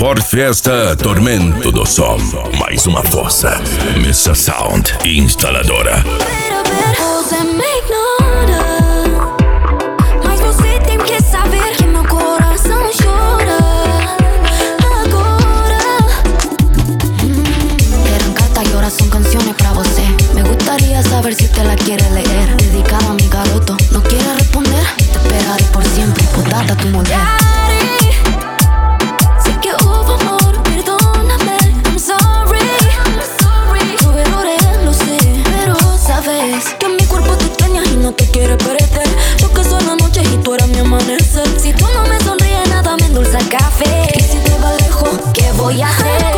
For Fiesta Tormento do Som. Mais uma força. Missa Sound Instaladora. Você me ignora, mas você tem que saber que meu coração chora agora. Eran cartas y ahora son canciones para você. Me gustaría saber si usted la quiere leer. Dedicada a mi garoto, no quiere responder. Te esperaré por siempre, podata tu molde. Sé que hubo amor, perdóname, I'm sorry. Tuve errores, lo sé, pero sabes que mi cuerpo te extraña y no te quiere perder. Yo que son las noches y tú eras mi amanecer. Si tú no me sonríes, nada me endulza el café. Y si te vas lejos, ¿qué voy a hacer?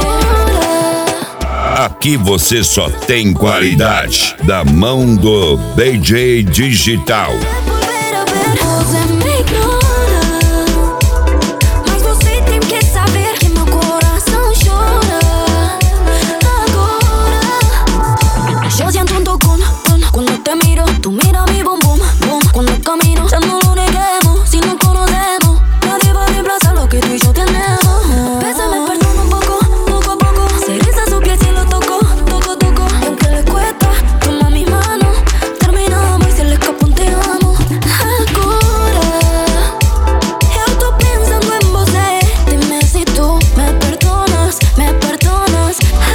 Aqui você só tem qualidade da mão do DJ Digital. Você me ignora, mas você tem que saber que meu coração chora agora. Yo siento un tocón cuando te miro, tú miras mi bum bum bum. Cuando camino, ya no lo neguemos. Si nos conocemos, nadie va a reemplazar lo que tú y yo tenemos. Bésame, perdona un poco, poco a poco. Se eriza su piel si lo toco, toco, toco. Y aunque le cuesta, toma mi mano. Terminamos y se le escapa un te amo. Agora, eu tô pensando en você. Dime si tú me perdonas, me perdonas.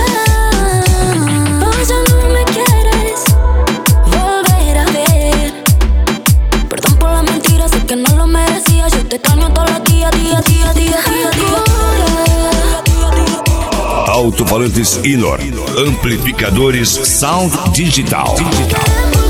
Vos ya no me quieres volver a ver. Perdón por la mentira, sé que no lo merecía. Yo te extraño todos los días, días, días, días, días, días. Alto-falantes Inor. Amplificadores Sound Digital.